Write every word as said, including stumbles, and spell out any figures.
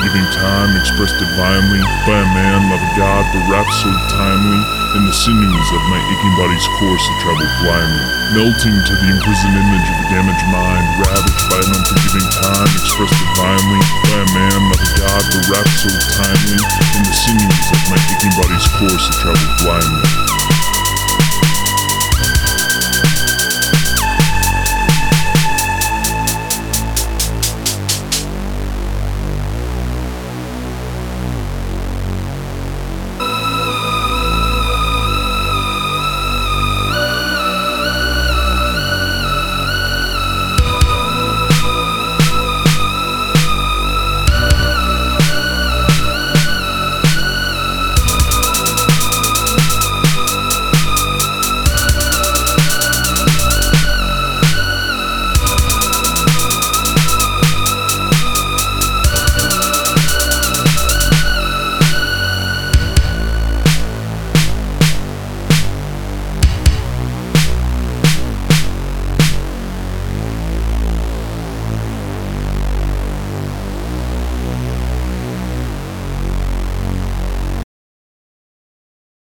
unforgiving time, expressed divinely by a man, love of God, but wrapped so timely in the sinews of my aching body's course it traveled blindly, melting to the imprisoned image of a damaged mind, ravaged by an unforgiving time, expressed divinely by a man, love of God, but wrapped so timely in the sinews of my aching body's course it traveled blindly.